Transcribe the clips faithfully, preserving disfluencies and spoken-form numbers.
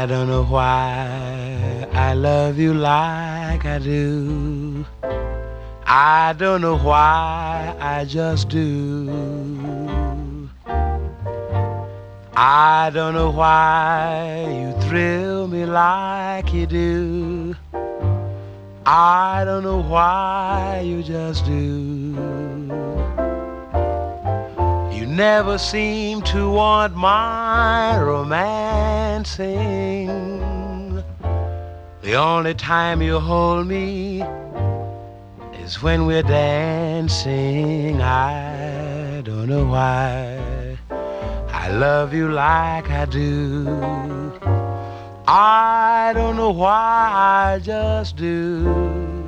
I don't know why I love you like I do. I don't know why, I just do. I don't know why you thrill me like you do. I don't know why, you just do. You never seem to want my romancing. The only time you hold me is when we're dancing. I don't know why I love you like I do. I don't know why, I just do.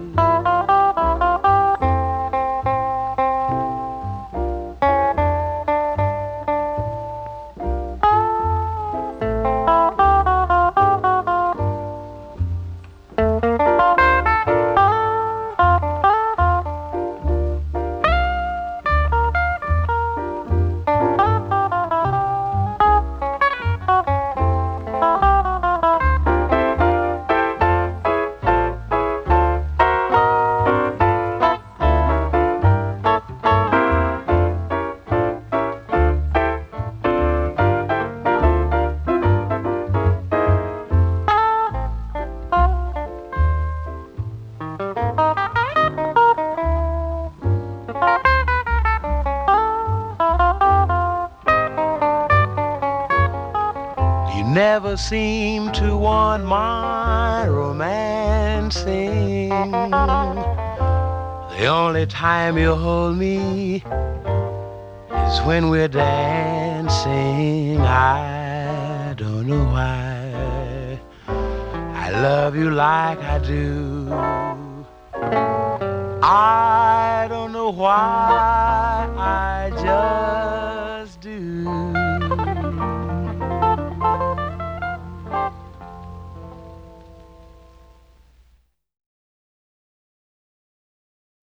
Never seem to want my romancing. The only time you hold me is when we're dancing. I don't know why I love you like I do. I don't know why, I just